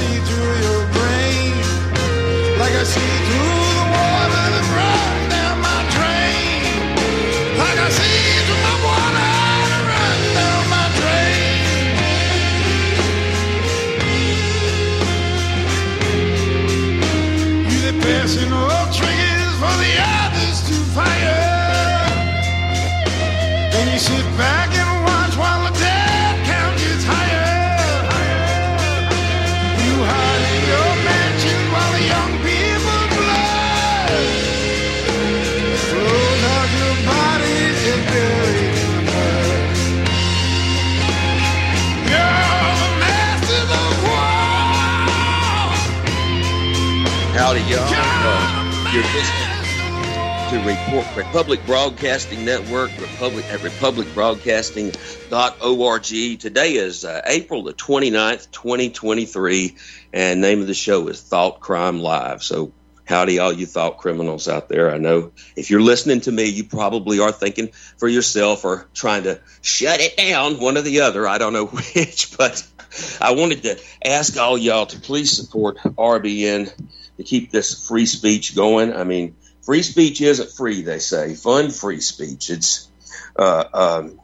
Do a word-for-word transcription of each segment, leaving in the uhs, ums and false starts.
see through your brain, like I see through the water that runs down my drain, like I see through my water that runs down my drain. You they passing all triggers for the others to fire. Then you sit back and watch while the death count gets higher. You hide in your mansion while the young people blood flows out your bodies and buried in the mud. You're the masters of war. Howdy, y'all. Uh, you're listening to Report, Republic Broadcasting Network, Republic at republic broadcasting dot org. Today is uh, April the twenty-ninth, twenty twenty-three, and name of the show is Thought Crime Live. So howdy, all you thought criminals out there. I know if you're listening to me, you probably are thinking for yourself or trying to shut it down, one or the other. I don't know which, but I wanted to ask all y'all to please support R B N to keep this free speech going. I mean, free speech isn't free, they say. Fund free speech. It's uh, um,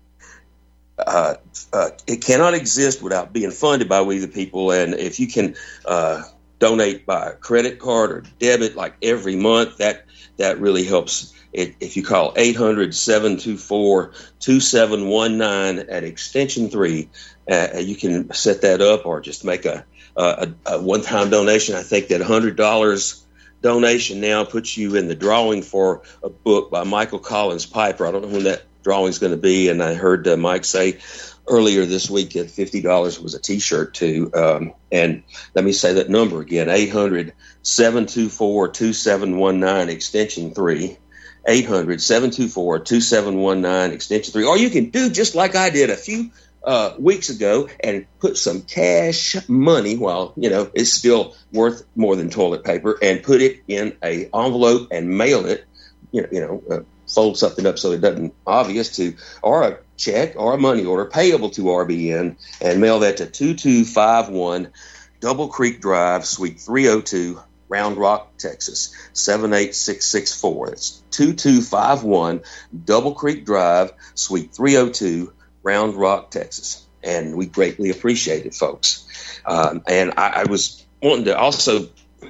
uh, uh, it cannot exist without being funded by we the people. And if you can uh, donate by credit card or debit, like every month, that that really helps. It, if you call eight hundred, seven two four, two seven one nine at extension three, uh, you can set that up or just make a, a, a one-time donation. I think that one hundred dollars donation now puts you in the drawing for a book by Michael Collins Piper. I don't know when that drawing is going to be, and I heard uh, Mike say earlier this week that fifty dollars was a T-shirt too. Um, and let me say that number again: eight hundred, seven two four, two seven one nine extension three. eight hundred, seven two four, two seven one nine extension three. Or you can do just like I did a few Uh, weeks ago and put some cash money, while you know it's still worth more than toilet paper, and put it in a envelope and mail it. You know, you know, uh, fold something up so it doesn't obvious to, or a check or a money order payable to R B N, and mail that to two two five one Double Creek Drive, Suite three oh two, Round Rock, Texas seven eight six six four. It's two two five one Double Creek Drive, Suite three oh two. Round Rock, Texas, and we greatly appreciate it, folks. Um, and I, I was wanting to also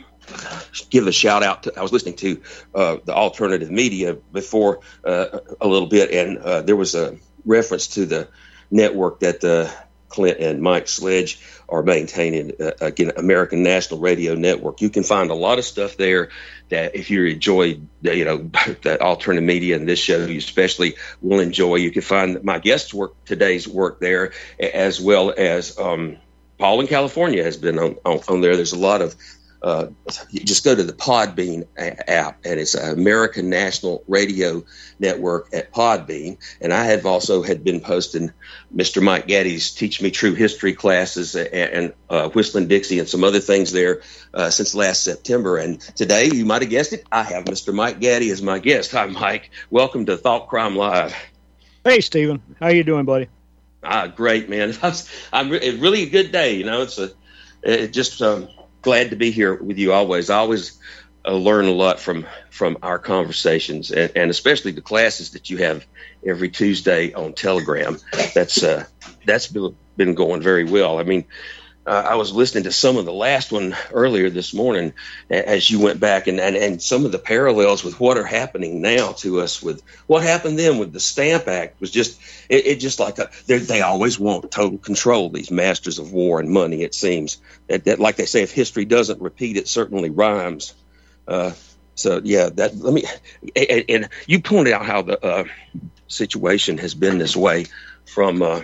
give a shout out to, I was listening to uh, the alternative media before uh, a little bit, and uh, there was a reference to the network that uh, Clint and Mike Sledge are maintaining, uh, again, American National Radio Network. You can find a lot of stuff there that if you enjoy, you know, that alternative media and this show, you especially will enjoy. You can find my guest's work, today's work there, as well as um, Paul in California has been on, on, on there. There's a lot of, uh, you just go to the Podbean app, and it's American National Radio Network at Podbean. And I have also had been posting Mister Mike Gaddy's Teach Me True History classes and, and uh, Whistling Dixie and some other things there uh, since last September. And today, you might have guessed it, I have Mister Mike Gaddy as my guest. Hi, Mike. Welcome to Thought Crime Live. Hey, Stephen. How you doing, buddy? Ah, great, man. I'm re- really a good day. You know, it's a it just um, glad to be here with you always. I always uh, learn a lot from from our conversations, and, and especially the classes that you have every Tuesday on Telegram. That's uh, that's been going very well. I mean, uh, I was listening to some of the last one earlier this morning as you went back, and, and, and some of the parallels with what are happening now to us with what happened then with the Stamp Act was just, it, it just like, a, they always want total control, these masters of war and money, it seems. That, that, like they say, if history doesn't repeat, it certainly rhymes. Uh, so, yeah, that let me, and, and you pointed out how the uh, situation has been this way from, uh,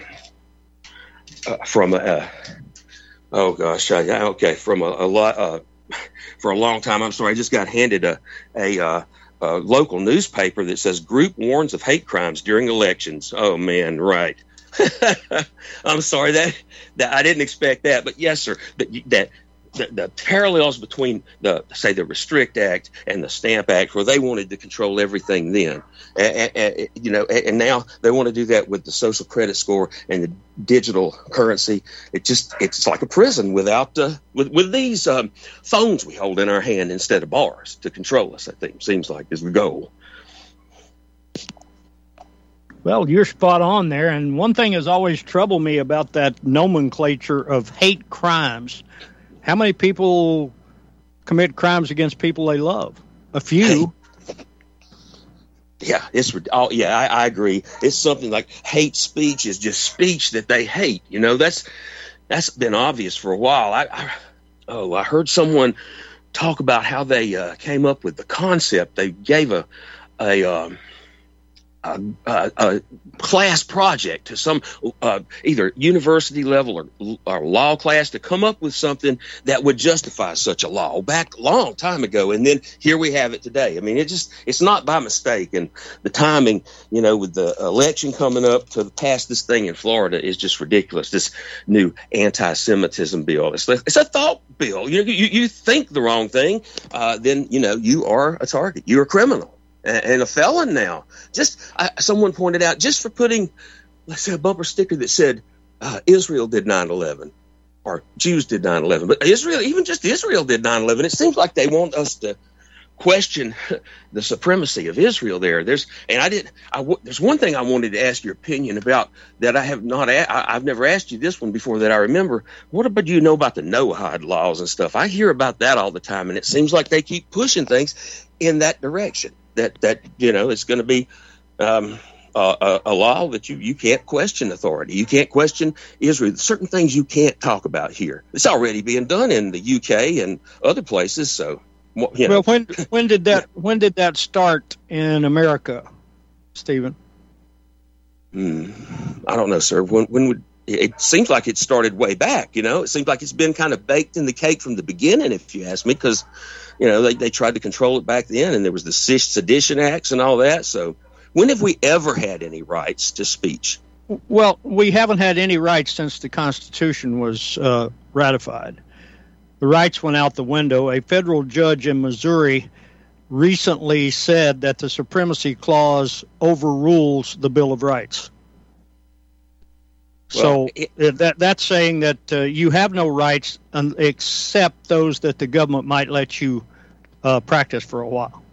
uh, from, uh, oh gosh, I, okay, from a, a lot, uh, for a long time. I'm sorry, I just got handed a, a, uh, a local newspaper that says group warns of hate crimes during elections. Oh man, right. I'm sorry that, that I didn't expect that, but yes, sir, that, that the, the parallels between the say the Restrict Act and the Stamp Act, where they wanted to control everything then, and, and, you know, and now they want to do that with the social credit score and the digital currency. It just it's like a prison without uh, with with these um, phones we hold in our hand instead of bars to control us. I think seems like is the goal. Well, you're spot on there. And one thing has always troubled me about that nomenclature of hate crimes. How many people commit crimes against people they love? A few. Hey. Yeah, it's oh, yeah, I, I agree. It's something like hate speech is just speech that they hate. You know, that's that's been obvious for a while. I, I oh, I heard someone talk about how they uh, came up with the concept. They gave a a um, A, a, a class project to some uh, either university level or, or law class to come up with something that would justify such a law back a long time ago. And then here we have it today. I mean, it just it's not by mistake. And the timing, you know, with the election coming up to pass this thing in Florida is just ridiculous. This new anti-Semitism bill. It's, it's a thought bill. You, you, you think the wrong thing, uh, then, you know, you are a target. You're a criminal. And a felon now. Just uh, someone pointed out, just for putting, let's say, a bumper sticker that said uh, Israel did nine eleven or Jews did nine eleven. But Israel, even just Israel did nine eleven. It seems like they want us to question the supremacy of Israel there. There's and I did. I, there's one thing I wanted to ask your opinion about that I have not. A, I, I've never asked you this one before that I remember. What about you know about the Noahide laws and stuff? I hear about that all the time, and it seems like they keep pushing things in that direction. That, that you know, it's going to be um, a, a law that you, you can't question authority. You can't question Israel. Certain things you can't talk about here. It's already being done in the U K and other places. So, you know. Well, when when did that when did that start in America, Stephen? Hmm, I don't know, sir. When when would it seems like it started way back? You know, it seems like it's been kind of baked in the cake from the beginning, if you ask me, because. You know, they, they tried to control it back then, and there was the Sedition Acts and all that. So when have we ever had any rights to speech? Well, we haven't had any rights since the Constitution was uh, ratified. The rights went out the window. A federal judge in Missouri recently said that the Supremacy Clause overrules the Bill of Rights. Well, so it, that that's saying that uh, you have no rights un, except those that the government might let you uh, practice for a while.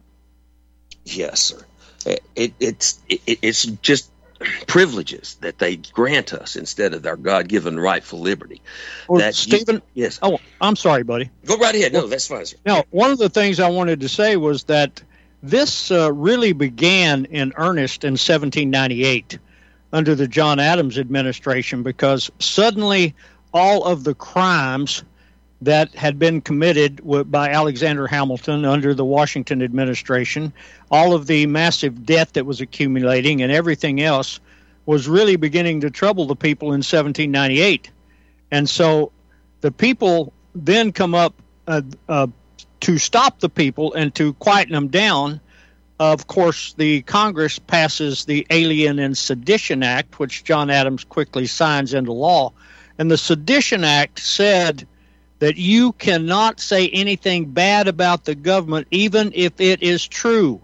Yes, sir. It, it, it's it, it's just privileges that they grant us instead of our God-given rightful liberty. Well, that Stephen, you, yes. Oh, I'm sorry, buddy. Go right ahead. No, that's fine, sir. Now, one of the things I wanted to say was that this uh, really began in earnest in seventeen ninety-eight. Under the John Adams administration, because suddenly all of the crimes that had been committed by Alexander Hamilton under the Washington administration, all of the massive debt that was accumulating and everything else was really beginning to trouble the people in seventeen ninety-eight. And so the people then come up uh, uh, to stop the people and to quieten them down. Of course, the Congress passes the Alien and Sedition Act, which John Adams quickly signs into law. And the Sedition Act said that you cannot say anything bad about the government, even if it is true.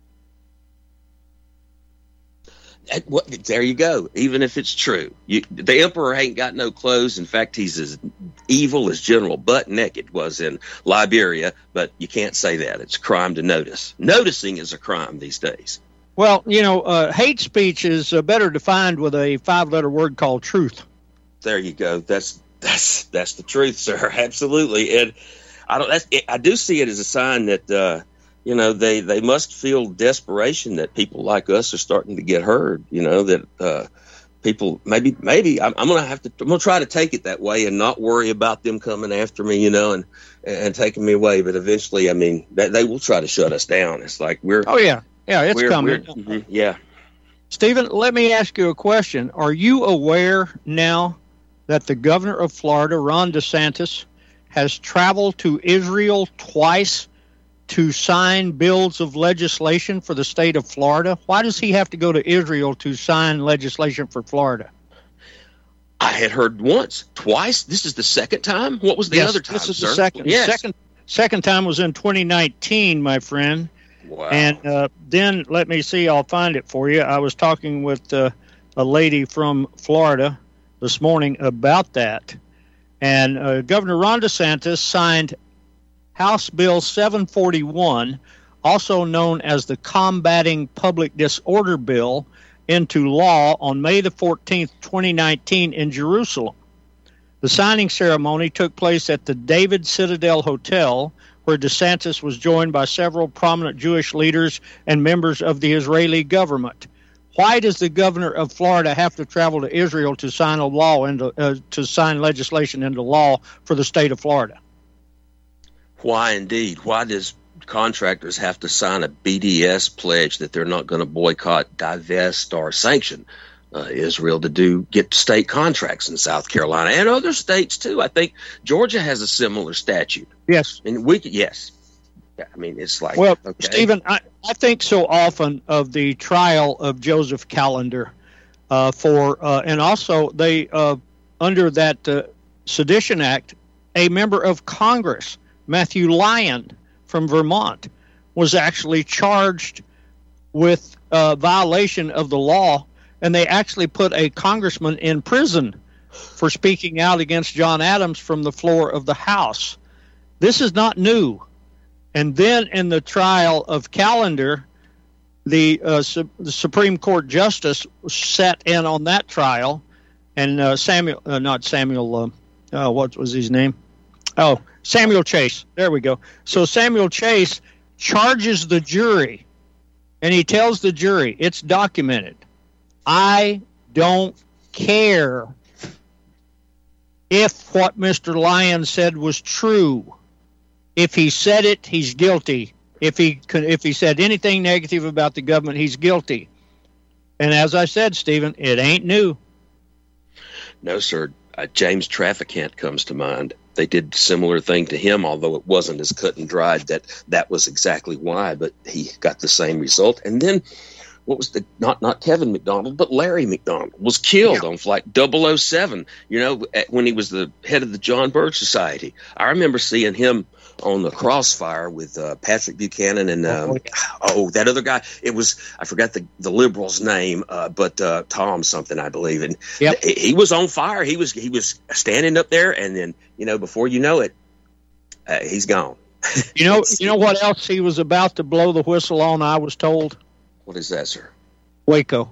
What, there you go. Even if it's true, you, the emperor ain't got no clothes. In fact, he's as evil as General Butt Naked was in Liberia. But you can't say that. It's a crime to notice. Noticing is a crime these days. Well, you know, uh, hate speech is uh, better defined with a five-letter word called truth. There you go. That's that's that's the truth, sir. Absolutely. And I don't. That's, I do see it as a sign that. Uh, You know, they, they must feel desperation that people like us are starting to get heard. You know, that uh, people maybe maybe I'm, I'm going to have to I'm going to try to take it that way and not worry about them coming after me, you know, and, and taking me away. But eventually, I mean, they, they will try to shut us down. It's like we're. Oh, yeah. Yeah, it's we're, coming. We're, mm-hmm, yeah. Stephen, let me ask you a question. Are you aware now that the governor of Florida, Ron DeSantis, has traveled to Israel twice to sign bills of legislation for the state of Florida? Why does he have to go to Israel to sign legislation for Florida? I had heard once, twice. This is the second time. What was the yes, other time, This is sir? the second. Yes. Second, second time was in twenty nineteen, my friend. Wow. And uh, then let me see. I'll find it for you. I was talking with uh, a lady from Florida this morning about that, and uh, Governor Ron DeSantis signed House Bill seven forty-one, also known as the Combating Public Disorder Bill, into law on May the fourteenth, twenty nineteen in Jerusalem. The signing ceremony took place at the David Citadel Hotel, where DeSantis was joined by several prominent Jewish leaders and members of the Israeli government. Why does the governor of Florida have to travel to Israel to sign a law into uh, to sign legislation into law for the state of Florida? Why indeed? Why does contractors have to sign a B D S pledge that they're not going to boycott, divest, or sanction uh, Israel to do get state contracts in South Carolina and other states too? I think Georgia has a similar statute. Yes, and we could, yes. I mean, it's like, well, okay. Stephen, I, I think so often of the trial of Joseph Callender uh, for, uh, and also they uh, under that uh, Sedition Act, a member of Congress, Matthew Lyon from Vermont, was actually charged with uh, violation of the law, and they actually put a congressman in prison for speaking out against John Adams from the floor of the House. This is not new. And then in the trial of Callender, the, uh, su- the Supreme Court justice sat in on that trial, and uh, Samuel, uh, not Samuel, uh, uh, what was his name? Oh, Samuel Chase. There we go. So Samuel Chase charges the jury, and he tells the jury, it's documented, I don't care if what Mister Lyon said was true. If he said it, he's guilty. If he if he said anything negative about the government, he's guilty. And as I said, Stephen, it ain't new. No, sir. Uh, James Traficant comes to mind. They did a similar thing to him, although it wasn't as cut and dried that that was exactly why, but he got the same result. And then what was the, not not Kevin McDonald, but Larry McDonald was killed yeah. on Flight double oh seven, you know, when he was the head of the John Birch Society. I remember seeing him on the Crossfire with uh, Patrick Buchanan and um, oh that other guy. It was, I forgot the the liberal's name, uh, but uh, Tom something, I believe. And yep. th- he was on fire. He was he was standing up there, and then you know before you know it, uh, he's gone. You know you know what else he was about to blow the whistle on? I was told. What is that, sir? Waco.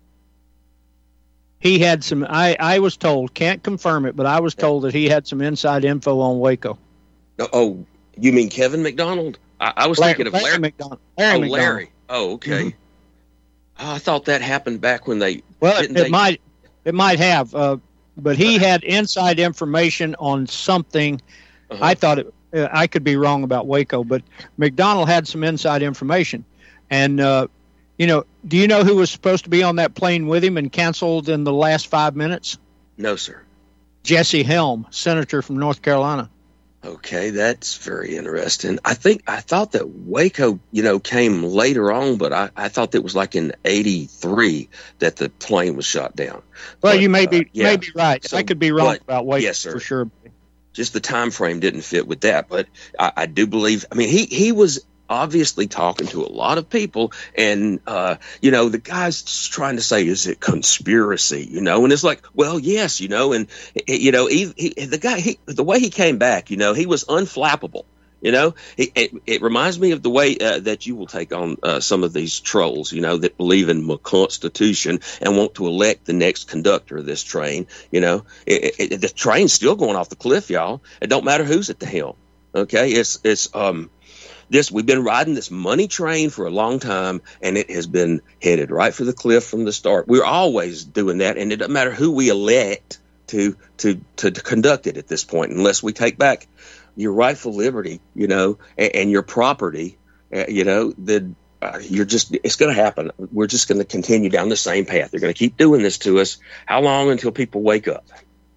He had some. I I was told, can't confirm it, but I was told that he had some inside info on Waco. No, oh. You mean Kevin McDonald? I, I was Larry, thinking of Larry, Larry McDonald. Larry oh, McDonald. Larry. Oh, okay. Mm-hmm. Oh, I thought that happened back when they. Well, it, it they... might, it might have, uh, but he had inside information on something. Uh-huh. I thought it. Uh, I could be wrong about Waco, but McDonald had some inside information, and uh, you know, do you know who was supposed to be on that plane with him and canceled in the last five minutes? No, sir. Jesse Helm, senator from North Carolina. Okay, that's very interesting. I think I thought that Waco, you know, came later on, but I, I thought it was like in eighty-three that the plane was shot down. Well, but, you may be, uh, yeah. may be right. So, I could be wrong but, about Waco yes, sir. for sure. Just the time frame didn't fit with that, but I, I do believe. I mean, he he was obviously talking to a lot of people, and uh, you know, the guy's trying to say, "Is it conspiracy?" You know, and it's like, well, yes, you know, and you know, he, he, the guy, he, the way he came back, you know, he was unflappable. You know, it, it, it reminds me of the way uh, that you will take on uh, some of these trolls, you know, that believe in the Constitution and want to elect the next conductor of this train. You know, it, it, the train's still going off the cliff, y'all. It don't matter who's at the helm. Okay, it's it's um. This we've been riding this money train for a long time, and it has been headed right for the cliff from the start. We're always doing that, and it doesn't matter who we elect to to to, to conduct it at this point, unless we take back your rightful liberty, you know, and, and your property, uh, you know, then uh, you're just it's going to happen. We're just going to continue down the same path. They're going to keep doing this to us. How long until people wake up?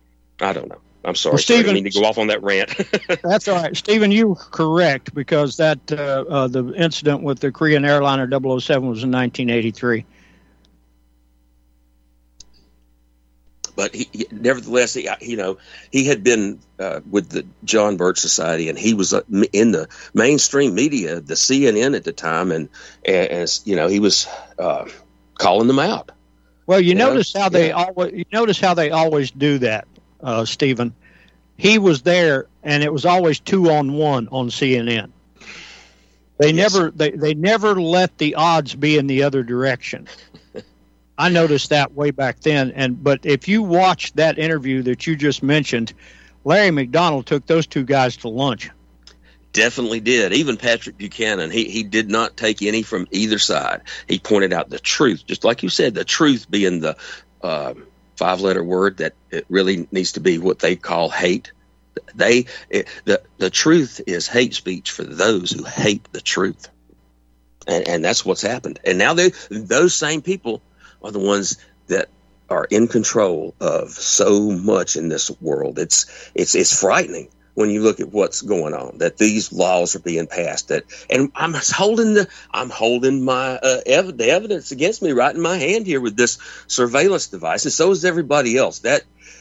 I don't know. I'm sorry, well, Stephen, I didn't mean to go off on that rant. That's all right. Stephen, you were correct, because that uh, uh, the incident with the Korean airliner double oh seven was in nineteen eighty-three. but he, he, nevertheless, he, you know, he had been uh, with the John Birch Society, and he was uh, in the mainstream media, the C N N at the time, and as you know, he was uh, calling them out. Well, you, you notice know? how they yeah. always you notice how they always do that, uh, Stephen. He was there, and it was always two on one on C N N. They yes. never they, they never let the odds be in the other direction. I noticed that way back then. And but if you watch that interview that you just mentioned, Larry McDonald took those two guys to lunch. Definitely did. Even Patrick Buchanan, he he did not take any from either side. He pointed out the truth, just like you said, the truth being the uh, five-letter word that it really needs to be what they call hate. They it, the the truth is hate speech for those who hate the truth, and and that's what's happened. And now they those same people are the ones that are in control of so much in this world. It's it's it's frightening when you look at what's going on, that these laws are being passed. That and I'm holding the I'm holding my uh, ev- the evidence against me right in my hand here with this surveillance device, and so is everybody else. That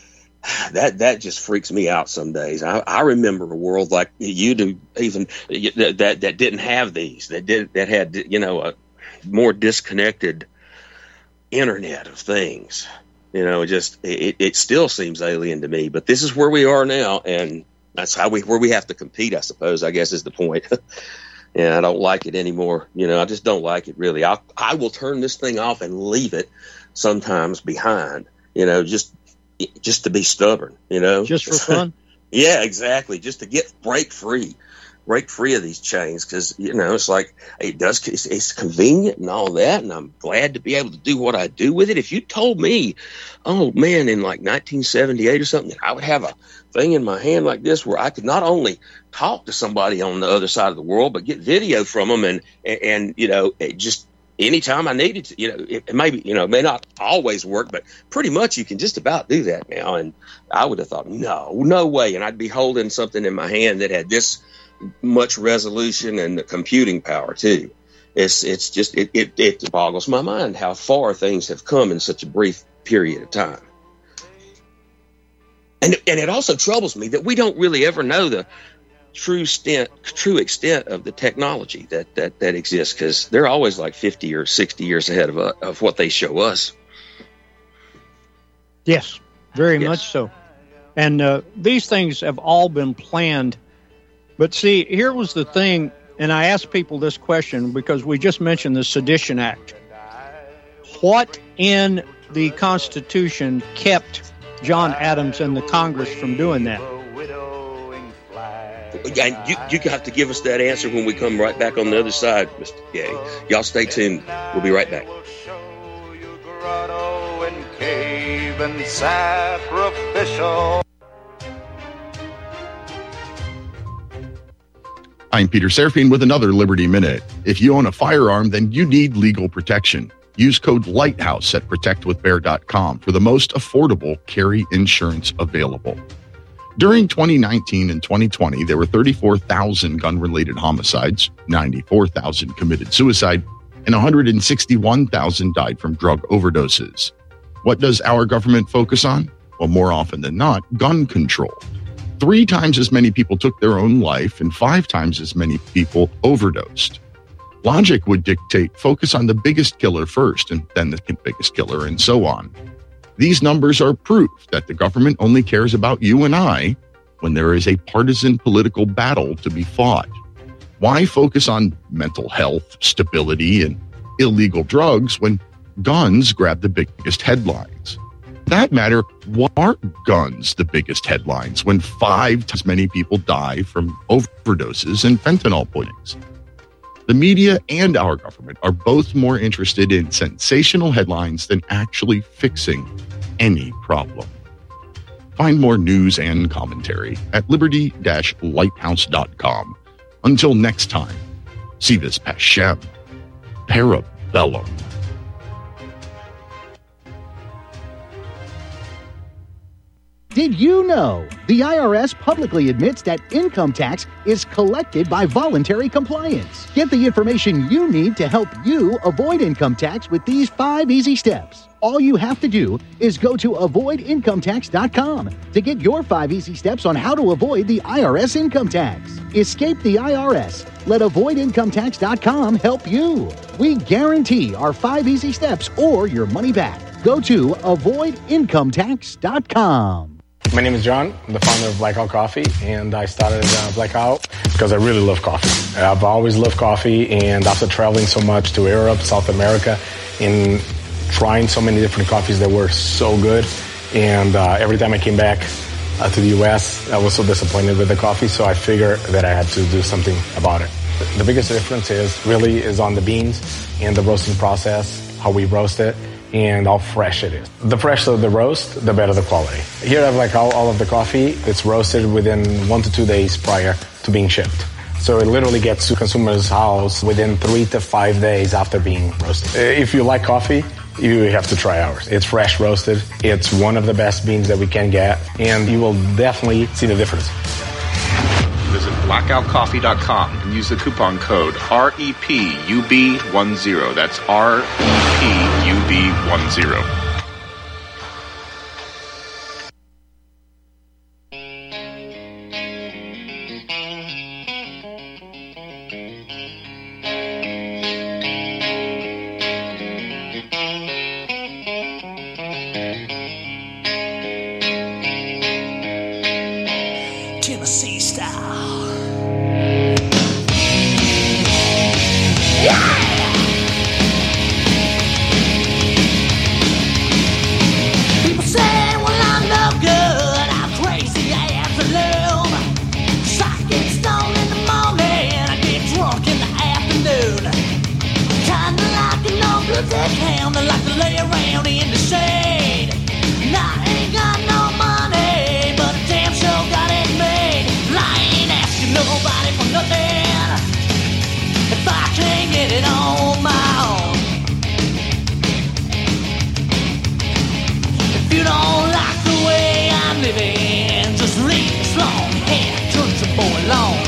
that that just freaks me out some days. I, I remember a world like you do, even that that didn't have these, that did that had you know a more disconnected internet of things. You know, it just it, it still seems alien to me, but this is where we are now, and that's how we where we have to compete, I suppose, I guess is the point. Yeah, I don't like it anymore. You know, I just don't like it really. I I will turn this thing off and leave it sometimes behind, you know, just just to be stubborn, you know. Just for fun? Yeah, exactly. Just to get break free. break free of these chains, because you know it's like it does it's, it's convenient and all that, and I'm glad to be able to do what I do with it. If you told me, oh man, in like nineteen seventy-eight or something, I would have a thing in my hand like this where I could not only talk to somebody on the other side of the world but get video from them, and and, and you know it just anytime I needed to, you know it, it maybe you know it may not always work, but pretty much you can just about do that now. And I would have thought no no way, and I'd be holding something in my hand that had this much resolution and the computing power too. It's it's just it, it it boggles my mind how far things have come in such a brief period of time. And and it also troubles me that we don't really ever know the true extent true extent of the technology that that that exists, because they're always like fifty or sixty years ahead of uh, of what they show us. Yes, very yes. much so. And uh, these things have all been planned. But see, here was the thing, and I asked people this question because we just mentioned the Sedition Act. What in the Constitution kept John Adams and the Congress from doing that? And you, you have to give us that answer when we come right back on the other side, Mister Getty. Y'all stay tuned. We'll be right back. I'm Peter Serafine with another Liberty Minute. If you own a firearm, then you need legal protection. Use code LIGHTHOUSE at protect with bear dot com for the most affordable carry insurance available. During twenty nineteen and twenty twenty, there were thirty-four thousand gun-related homicides, ninety-four thousand committed suicide, and one hundred sixty-one thousand died from drug overdoses. What does our government focus on? Well, more often than not, gun control. Three times as many people took their own life, and five times as many people overdosed. Logic would dictate focus on the biggest killer first, and then the biggest killer, and so on. These numbers are proof that the government only cares about you and I when there is a partisan political battle to be fought. Why focus on mental health, stability, and illegal drugs when guns grab the biggest headlines? For that matter, why aren't guns the biggest headlines when five times as many people die from overdoses and fentanyl poisonings? The media and our government are both more interested in sensational headlines than actually fixing any problem. Find more news and commentary at liberty dash lighthouse dot com. Until next time, si vis pacem, parabellum. Did you know the I R S publicly admits that income tax is collected by voluntary compliance? Get the information you need to help you avoid income tax with these five easy steps. All you have to do is go to avoid income tax dot com to get your five easy steps on how to avoid the I R S income tax. Escape the I R S. Let avoid income tax dot com help you. We guarantee our five easy steps or your money back. Go to avoid income tax dot com. My name is John. I'm the founder of Blackout Coffee, and I started uh, Blackout because I really love coffee. I've always loved coffee, and after traveling so much to Europe, South America, and trying so many different coffees that were so good, and uh, every time I came back uh, to the U S, I was so disappointed with the coffee, so I figured that I had to do something about it. The biggest difference is really is on the beans and the roasting process, how we roast it, and how fresh it is. The fresher the roast, the better the quality. Here I have like all, all of the coffee. It's roasted within one to two days prior to being shipped. So it literally gets to consumer's house within three to five days after being roasted. If you like coffee, you have to try ours. It's fresh roasted. It's one of the best beans that we can get, and you will definitely see the difference. Visit blackout coffee dot com and use the coupon code R E P U B ten. That's R E P U B ten. Tennessee style. People say, well, I'm no good, I'm crazy afternoon. Cause I get stoned in the morning, I get drunk in the afternoon. Kinda like an old blue dead hound, I like to lay around in the shade. And I ain't got no money, but a damn sure got it made. And I ain't asking nobody for nothing if I can't get it on my own. If you don't like the way I'm living, just leave this long hair country boy alone.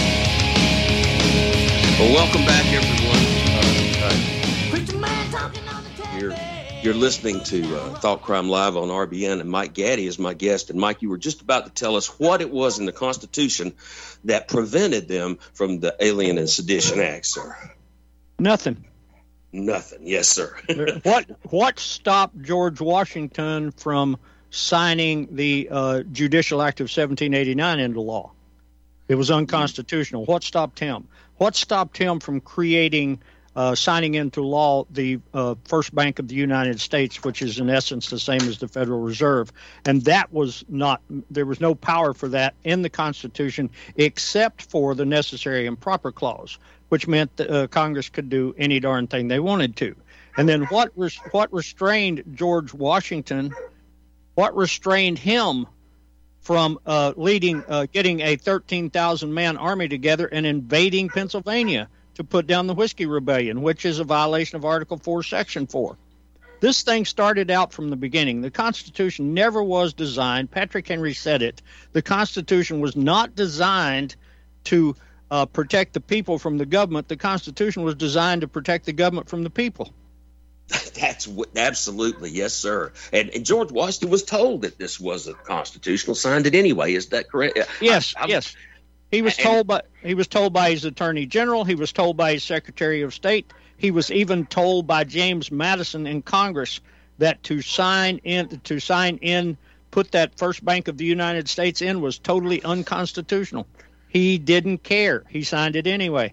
Well, welcome back, everyone. Uh, Preacher man talking on the uh, you're, you're listening to uh, Thought Crime Live on R B N, and Mike Gaddy is my guest. And, Mike, you were just about to tell us what it was in the Constitution that prevented them from the Alien and Sedition Act, sir. Nothing. Nothing. Yes, sir. what what stopped George Washington from signing the uh, Judicial Act of seventeen eighty-nine into law? It was unconstitutional. What stopped him? What stopped him from creating, uh, signing into law the uh, First Bank of the United States, which is in essence the same as the Federal Reserve? And that was not, there was no power for that in the Constitution except for the necessary and proper clause, which meant that uh, Congress could do any darn thing they wanted to. And then what res- what restrained George Washington, what restrained him from uh, leading, uh, getting a thirteen thousand man army together and invading Pennsylvania to put down the Whiskey Rebellion, which is a violation of Article four, Section four. This thing started out from the beginning. The Constitution never was designed, Patrick Henry said it, the Constitution was not designed to uh, protect the people from the government. The Constitution was designed to protect the government from the people. That's what, absolutely, yes, sir. And, and George Washington was told that this wasn't constitutional, signed it anyway. Is that correct? Yes, I, I, yes. He was and, told by he was told by his Attorney General. He was told by his Secretary of State. He was even told by James Madison in Congress that to sign in to sign in, put that First Bank of the United States in was totally unconstitutional. He didn't care. He signed it anyway.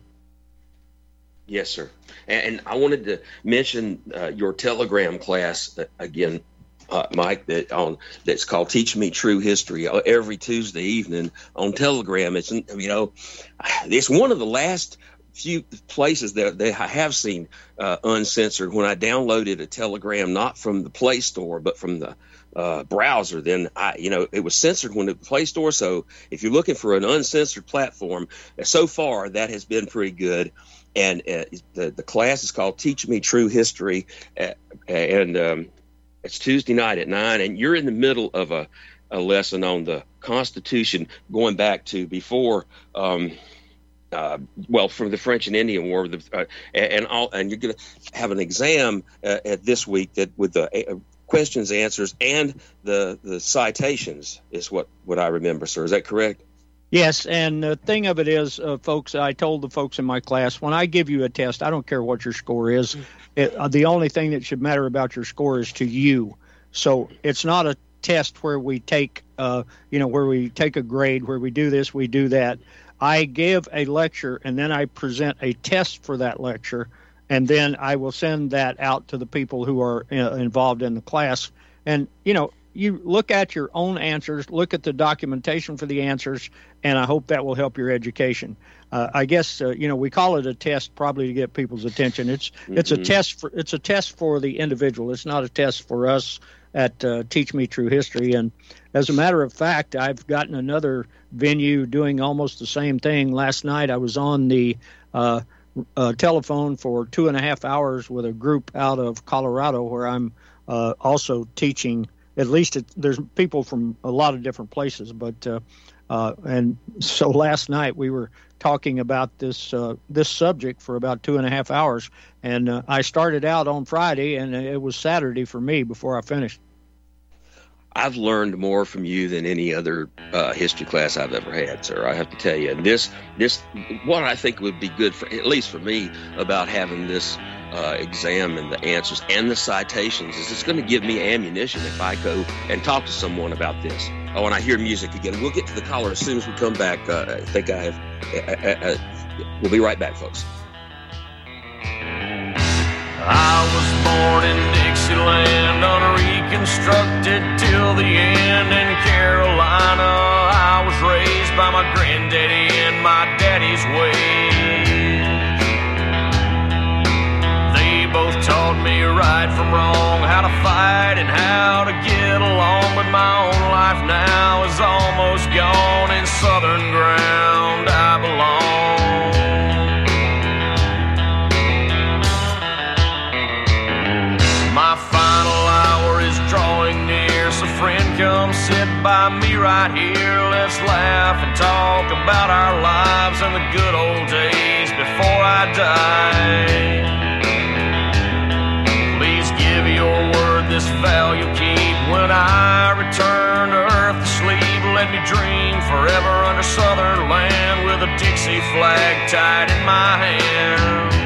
Yes, sir. And, and I wanted to mention uh, your Telegram class uh, again, uh, Mike. That on that's called "Teach Me True History" uh, every Tuesday evening on Telegram. It's you know, it's one of the last few places that, that I have seen uh, uncensored. When I downloaded a Telegram, not from the Play Store, but from the uh, browser, then I, you know, it was censored when the Play Store. So if you're looking for an uncensored platform, so far that has been pretty good. And uh, the the class is called "Teach Me True History," uh, and um, it's Tuesday night at nine. And you're in the middle of a, a lesson on the Constitution, going back to before um, uh, well, from the French and Indian War, the, uh, and all, and you're going to have an exam uh, at this week that with the uh, questions, answers, and the the citations is what what I remember, sir. Is that correct? Yes, and the thing of it is, uh, folks, I told the folks in my class, when I give you a test, I don't care what your score is. It, uh, the only thing that should matter about your score is to you. So it's not a test where we take, uh, you know, where we take a grade, where we do this, we do that. I give a lecture, and then I present a test for that lecture, and then I will send that out to the people who are uh, involved in the class. And, you know, you look at your own answers, look at the documentation for the answers, and I hope that will help your education. Uh, I guess uh, you know we call it a test probably to get people's attention. It's mm-hmm. it's a test for it's a test for the individual. It's not a test for us at uh, Teach Me True History. And as a matter of fact, I've gotten another venue doing almost the same thing. Last night I was on the uh, uh, telephone for two and a half hours with a group out of Colorado where I'm uh, also teaching. At least it, there's people from a lot of different places, but uh, uh, and so last night we were talking about this uh, this subject for about two and a half hours, and uh, I started out on Friday, and it was Saturday for me before I finished. I've learned more from you than any other uh, history class I've ever had, sir. I have to tell you. And this, this, what I think would be good for, at least for me, about having this uh, exam and the answers and the citations is it's going to give me ammunition if I go and talk to someone about this. Oh, and I hear music again. We'll get to the caller as soon as we come back. Uh, I think I have. Uh, uh, uh, we'll be right back, folks. I was born in Dixieland, unreconstructed till the end. In Carolina, I was raised by my granddaddy and my daddy's ways. They both taught me right from wrong, how to fight and how to get along. But my own life now is almost gone. In southern ground I belong. My final hour is drawing near, so friend, come sit by me right here. Let's laugh and talk about our lives and the good old days before I die. Please give your word this vow you'll keep. When I return to earth to sleep, let me dream forever under southern land with a Dixie flag tied in my hand.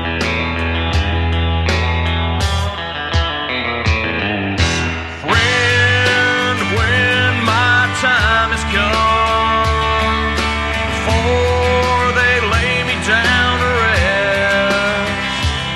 Time has come before they lay me down to rest.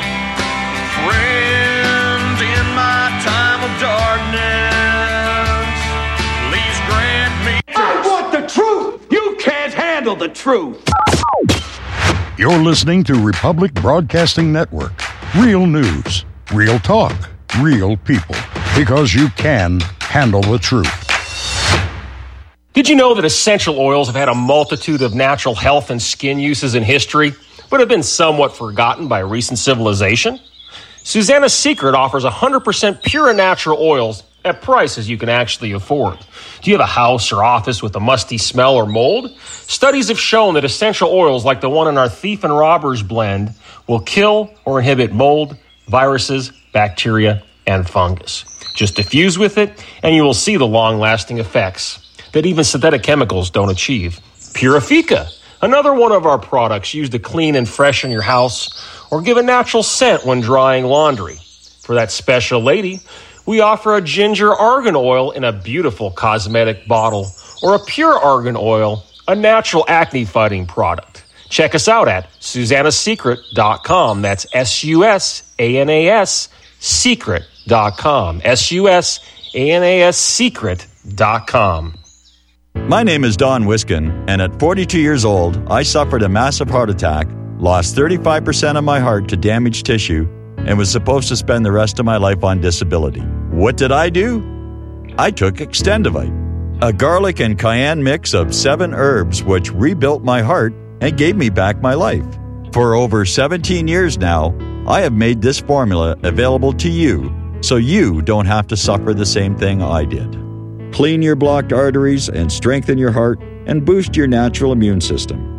Friend, in my time of darkness, please grant me. I want the truth. You can't handle the truth. You're listening to Republic Broadcasting Network. Real news, real talk, real people. Because you can handle the truth. Did you know that essential oils have had a multitude of natural health and skin uses in history, but have been somewhat forgotten by recent civilization? Susanna's Secret offers one hundred percent pure and natural oils at prices you can actually afford. Do you have a house or office with a musty smell or mold? Studies have shown that essential oils like the one in our Thief and Robbers blend will kill or inhibit mold, viruses, bacteria, and fungus. Just diffuse with it, and you will see the long-lasting effects that even synthetic chemicals don't achieve. Purifica, another one of our products used to clean and freshen your house or give a natural scent when drying laundry. For that special lady, we offer a ginger argan oil in a beautiful cosmetic bottle or a pure argan oil, a natural acne fighting product. Check us out at susanna secret dot com. That's S U S A N A S secret dot com. S U S A N A S secret dot com. My name is Don Wiskin, and at forty-two years old, I suffered a massive heart attack, lost thirty-five percent of my heart to damaged tissue, and was supposed to spend the rest of my life on disability. What did I do? I took Extendivite, a garlic and cayenne mix of seven herbs which rebuilt my heart and gave me back my life. For over seventeen years now, I have made this formula available to you so you don't have to suffer the same thing I did. Clean your blocked arteries and strengthen your heart and boost your natural immune system.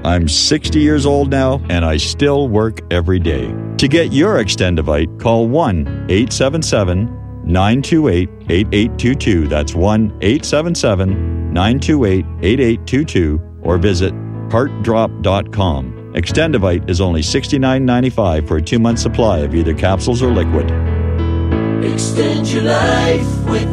I'm sixty years old now, and I still work every day. To get your Extendivite, call one eight seven seven, nine two eight, eight eight two two. That's one eight seven seven, nine two eight, eight eight two two, or visit heart drop dot com. Extendivite is only sixty-nine ninety-five for a two-month supply of either capsules or liquid. Extend your life with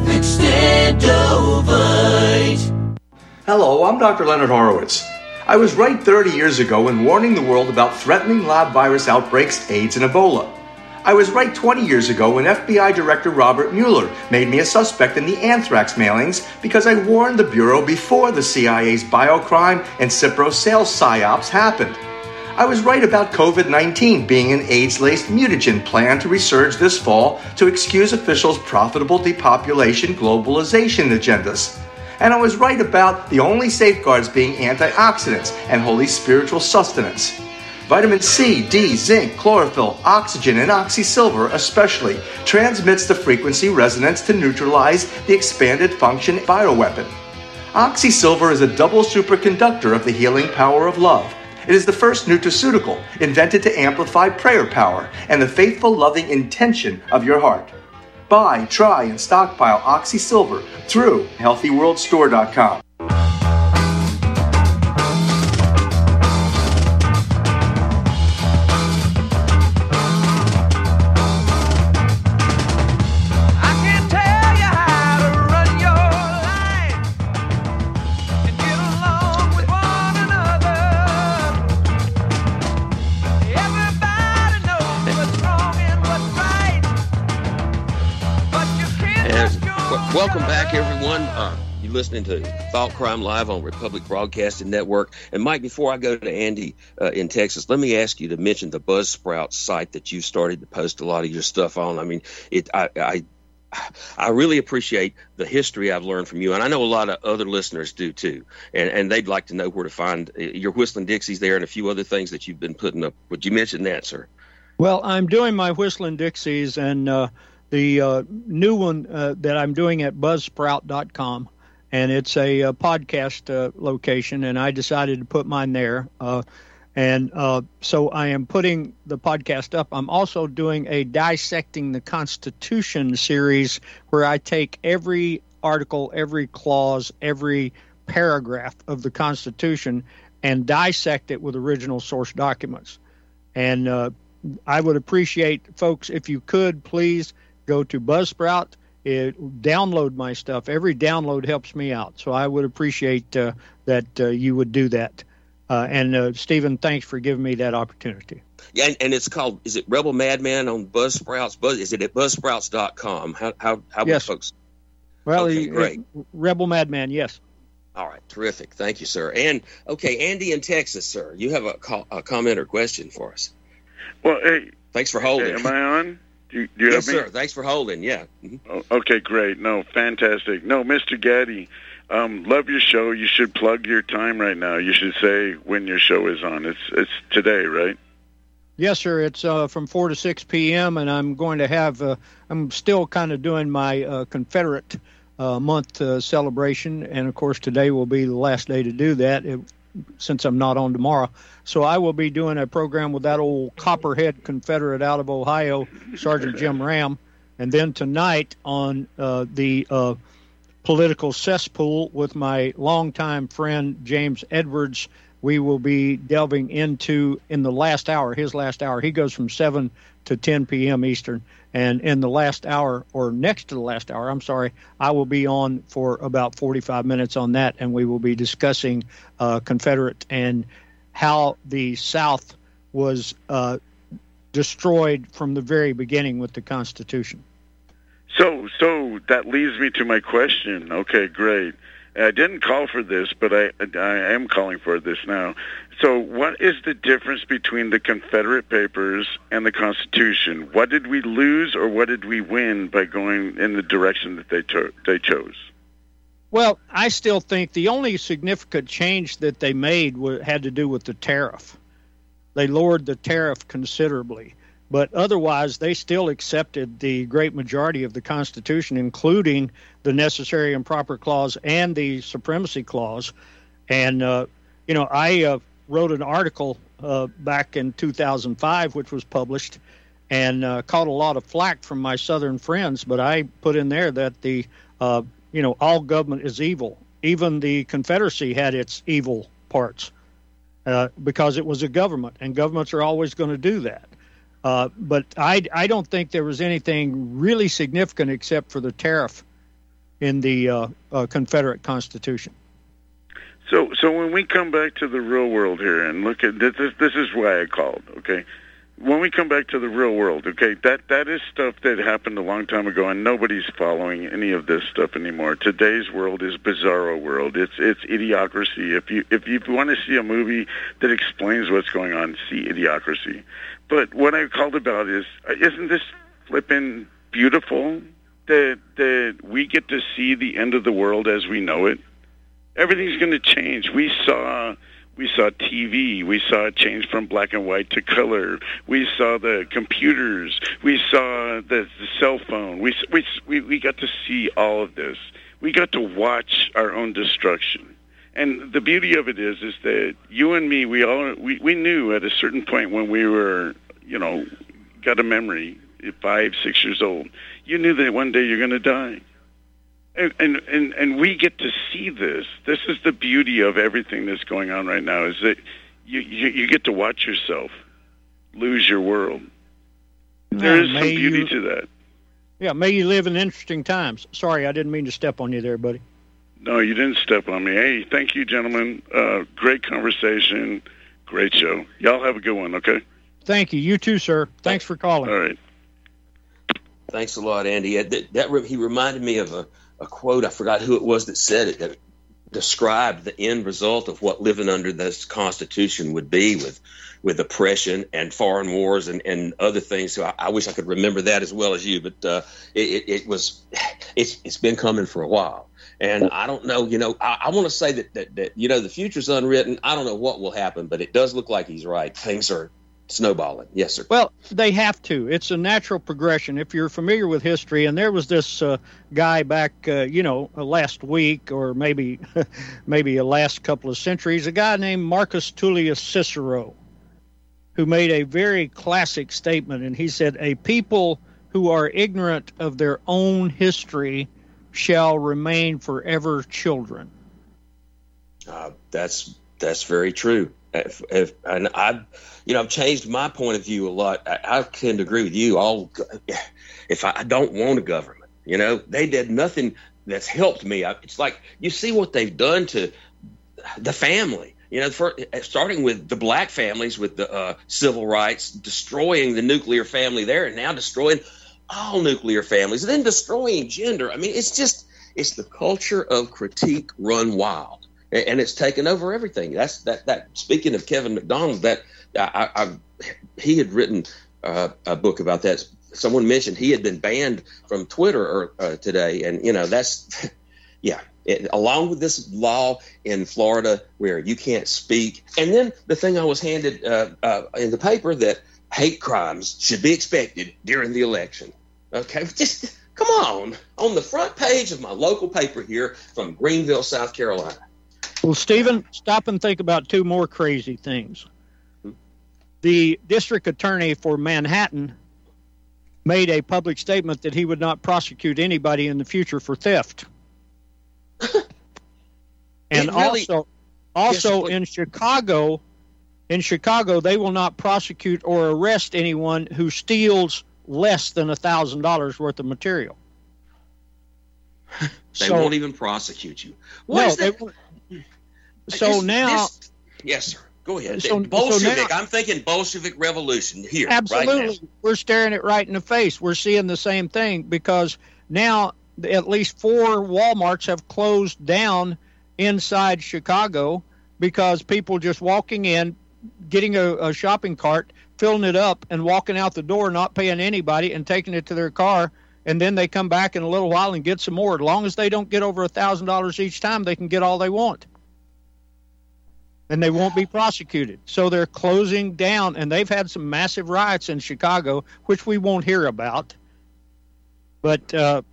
Extendovite. Hello, I'm Doctor Leonard Horowitz. I was right thirty years ago in warning the world about threatening lab virus outbreaks, AIDS, and Ebola. I was right twenty years ago when F B I Director Robert Mueller made me a suspect in the anthrax mailings because I warned the Bureau before the C I A's biocrime and Cipro sales psyops happened. I was right about COVID nineteen being an AIDS-laced mutagen planned to resurge this fall to excuse officials' profitable depopulation globalization agendas. And I was right about the only safeguards being antioxidants and holy spiritual sustenance. Vitamin C, D, zinc, chlorophyll, oxygen, and oxysilver especially transmits the frequency resonance to neutralize the expanded function bioweapon. Oxysilver is a double superconductor of the healing power of love. It is the first nutraceutical invented to amplify prayer power and the faithful, loving intention of your heart. Buy, try, and stockpile Oxysilver through healthy world store dot com. Welcome back, everyone. Uh, you're listening to Thought Crime Live on Republic Broadcasting Network. And, Mike, before I go to Andy uh, in Texas, let me ask you to mention the Buzzsprout site that you started to post a lot of your stuff on. I mean, it. I, I, I really appreciate the history I've learned from you, and I know a lot of other listeners do, too. And, and they'd like to know where to find your Whistling Dixies there and a few other things that you've been putting up. Would you mention that, sir? Well, I'm doing my Whistling Dixies, and uh, the uh, new one uh, that I'm doing at buzzsprout dot com, and it's a, a podcast uh, location, and I decided to put mine there. Uh, and uh, so I am putting the podcast up. I'm also doing a Dissecting the Constitution series where I take every article, every clause, every paragraph of the Constitution and dissect it with original source documents. And uh, I would appreciate, folks, if you could, please go to Buzzsprout, it, download my stuff. Every download helps me out, so I would appreciate uh, that uh, you would do that. Uh, and, uh, Stephen, thanks for giving me that opportunity. Yeah, and, and it's called, is it Rebel Madman on Buzzsprouts? Buzz, is it at buzzsprouts dot com? How, how, how yes. would folks? Well, okay, he, great. Rebel Madman, yes. All right, terrific. Thank you, sir. And, okay, Andy in Texas, sir, you have a, call, a comment or question for us. Well, hey. Thanks for holding. Hey, am I on? Do you, do you yes, have me? sir. Thanks for holding. Yeah. Mm-hmm. Oh, okay, great. No, fantastic. No, Mister Gaddy, um, love your show. You should plug your time right now. You should say when your show is on. It's it's today, right? Yes, sir. It's uh, from four to six p.m., and I'm going to have, uh, I'm still kind of doing my uh, Confederate uh, month uh, celebration, and, of course, today will be the last day to do that. It, since I'm not on tomorrow. So I will be doing a program with that old copperhead Confederate out of Ohio, Sergeant Jim Ram. And then tonight on uh, the uh, political cesspool with my longtime friend James Edwards, we will be delving into, in the last hour, his last hour, he goes from seven to ten p.m. Eastern. And in the last hour, or next to the last hour, I'm sorry, I will be on for about forty-five minutes on that, and we will be discussing uh, Confederate and how the South was uh, destroyed from the very beginning with the Constitution. So, so that leads me to my question. Okay, great. I didn't call for this, but I, I am calling for this now. So what is the difference between the Confederate Papers and the Constitution? What did we lose or what did we win by going in the direction that they, to- they chose? Well, I still think the only significant change that they made had to do with the tariff. They lowered the tariff considerably. But otherwise, they still accepted the great majority of the Constitution, including the Necessary and Proper Clause and the Supremacy Clause. And, uh, you know, I uh, wrote an article uh, back in two thousand five, which was published, and uh, caught a lot of flack from my Southern friends. But I put in there that the, uh, you know, all government is evil. Even the Confederacy had its evil parts uh, because it was a government, and governments are always going to do that. Uh, but I, I don't think there was anything really significant except for the tariff in the uh, uh, Confederate Constitution. So, so when we come back to the real world here and look at this, this, this is why I called. Okay, when we come back to the real world, okay, that that is stuff that happened a long time ago, and nobody's following any of this stuff anymore. Today's world is bizarro world. It's it's idiocracy. If you if you want to see a movie that explains what's going on, see Idiocracy. But what I called about is, isn't this flippin' beautiful that that we get to see the end of the world as we know it? Everything's going to change. We saw we saw T V. We saw it change from black and white to color. We saw the computers. We saw the, the cell phone. We, we we we got to see all of this. We got to watch our own destruction. And the beauty of it is, is that you and me, we all we, we knew at a certain point when we were, you know, got a memory, five, six years old. You knew that one day you're going to die. And, and and and we get to see this. This is the beauty of everything that's going on right now, is that you, you, you get to watch yourself lose your world. There Yeah, is some may beauty you- to that. Yeah, may you live in interesting times. Sorry, I didn't mean to step on you there, buddy. No, you didn't step on me. Hey, thank you, gentlemen. Uh, great conversation. Great show. Y'all have a good one, okay? Thank you. You too, sir. Thanks for calling. All right. Thanks a lot, Andy. Uh, That, that re- he reminded me of a, a quote. I forgot who it was that said it, that described the end result of what living under this Constitution would be, with with oppression and foreign wars and, and other things. So I, I wish I could remember that as well as you, but uh, it, it, it was it's it's been coming for a while. And I don't know, you know, I, I want to say that, that, that, you know, the future's unwritten. I don't know what will happen, but it does look like he's right. Things are snowballing. Yes, sir. Well, they have to. It's a natural progression. If you're familiar with history, and there was this uh, guy back, uh, you know, uh, last week or maybe maybe a last couple of centuries, a guy named Marcus Tullius Cicero, who made a very classic statement. And he said, a people who are ignorant of their own history shall remain forever children. Uh, that's that's very true. If, if, and I, you know, I've changed my point of view a lot. I, I tend to agree with you. All, if I, I don't want a government, you know, they did nothing that's helped me. I, it's like you see what they've done to the family. You know, for, starting with the black families with the uh, civil rights, destroying the nuclear family there, and now destroying all nuclear families, and then destroying gender. I mean, it's just it's the culture of critique run wild. And it's taken over everything. That's that. That speaking of Kevin McDonald, that I, I he had written uh, a book about that. Someone mentioned he had been banned from Twitter or, uh, today, and you know that's yeah. It, along with this law in Florida where you can't speak, and then the thing I was handed uh, uh, in the paper that hate crimes should be expected during the election. Okay, just come on on the front page of my local paper here from Greenville, South Carolina. Well, Stephen, stop and think about two more crazy things. The district attorney for Manhattan made a public statement that he would not prosecute anybody in the future for theft. And really, also, also yes, in Chicago, in Chicago, they will not prosecute or arrest anyone who steals less than a thousand dollars worth of material. They so, won't even prosecute you. What no, is that? they won't. So This- now, this- yes, sir. Go ahead. So- so Bolshevik. now- I'm thinking Bolshevik Revolution here. absolutely, Right now. we're staring it right in the face. We're seeing the same thing because now at least four Walmarts have closed down inside Chicago because people just walking in, getting a, a shopping cart, filling it up, and walking out the door, not paying anybody, and taking it to their car. And then they come back in a little while and get some more. As long as they don't get over a thousand dollars each time, they can get all they want. And they won't be prosecuted. So they're closing down, and they've had some massive riots in Chicago, which we won't hear about. But uh,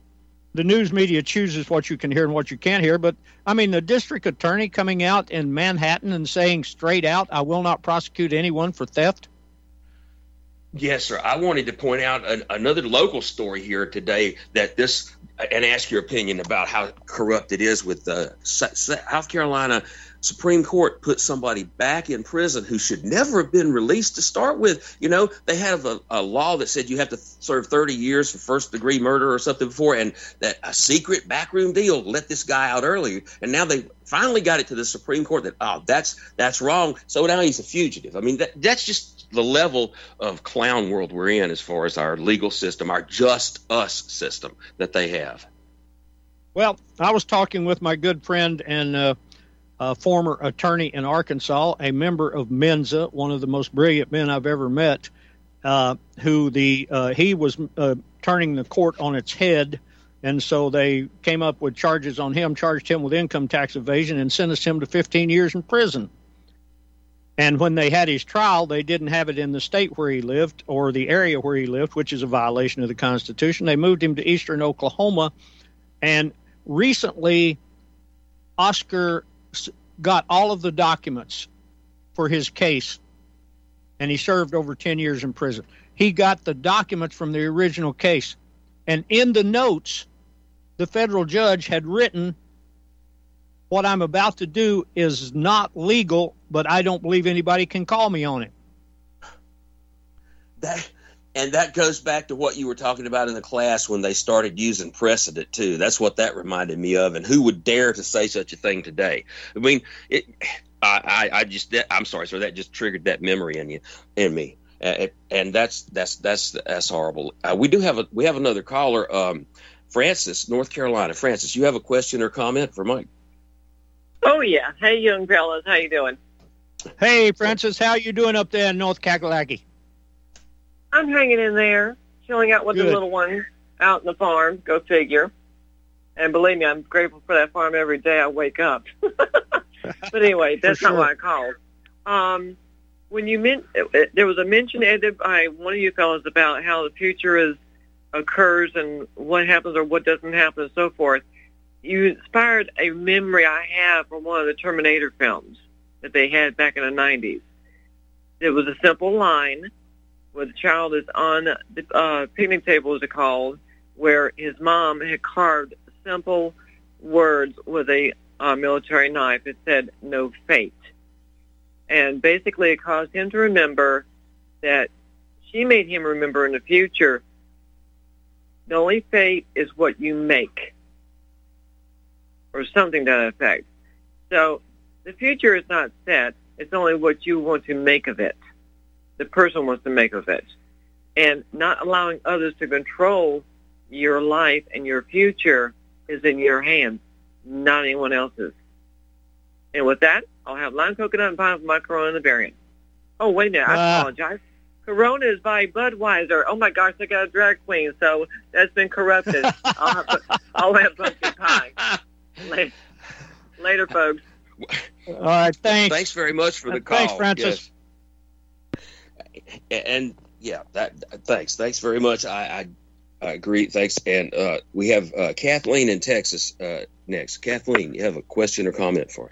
the news media chooses what you can hear and what you can't hear. But, I mean, the district attorney coming out in Manhattan and saying straight out, I will not prosecute anyone for theft. Yes, sir. I wanted to point out an, another local story here today that this, and ask your opinion about how corrupt it is with the South Carolina Supreme Court put somebody back in prison who should never have been released to start with. You know, they have a, a law that said you have to serve thirty years for first degree murder or something before, and that a secret backroom deal let this guy out earlier. And now they finally got it to the Supreme Court that, oh, that's that's wrong. So now he's a fugitive. I mean, that, that's just the level of clown world we're in as far as our legal system, our just us system that they have. Well, I was talking with my good friend and uh, uh, former attorney in Arkansas, a member of Mensa, one of the most brilliant men I've ever met, uh, who the uh, he was uh, turning the court on its head. And so they came up with charges on him, charged him with income tax evasion, and sentenced him to fifteen years in prison. And when they had his trial, they didn't have it in the state where he lived or the area where he lived, which is a violation of the Constitution. They moved him to eastern Oklahoma. And recently, Oscar got all of the documents for his case, and he served over ten years in prison. He got the documents from the original case. And in the notes, the federal judge had written, what I'm about to do is not legal, but I don't believe anybody can call me on it. That, and that goes back to what you were talking about in the class when they started using precedent, too. That's what that reminded me of. And who would dare to say such a thing today? I mean, it, I, I, I just, that, I'm sorry, sir, that just triggered that memory in you, in me. Uh, and that's, that's, that's, that's horrible. Uh, we do have a, we have another caller, um, Francis, North Carolina. Francis, you have a question or comment for Mike? Oh, yeah. Hey, young fellas. How you doing? Hey, Francis. How you doing up there in North Kakalaki? I'm hanging in there, chilling out with Good. the little ones out in the farm. Go figure. And believe me, I'm grateful for that farm every day I wake up. But anyway, that's sure. not why I called. Um, when you meant, there was a mention added by one of you fellas about how the future is occurs and what happens or what doesn't happen and so forth. You inspired a memory I have from one of the Terminator films that they had back in the nineties. It was a simple line where the child is on the uh, picnic table, as it's called, where his mom had carved simple words with a uh, military knife. It said, "No fate." And basically it caused him to remember that she made him remember in the future, the only fate is what you make. Or something to that effect. So the future is not set. It's only what you want to make of it. The person wants to make of it. And not allowing others to control your life and your future is in your hands, not anyone else's. And with that, I'll have lime coconut and pineapple my Corona the variant. Oh, wait a minute. I Uh. apologize. Corona is by Budweiser. Oh, my gosh, I got a drag queen, so that's been corrupted. I'll have, I'll have pumpkin pie. Later, Later, folks. All right, thanks. Thanks very much for the call. Thanks, Francis. Yes. And yeah, that. Thanks. Thanks very much. I, I, I agree. Thanks. And uh, we have uh, Kathleen in Texas uh, next. Kathleen, you have a question or comment for us?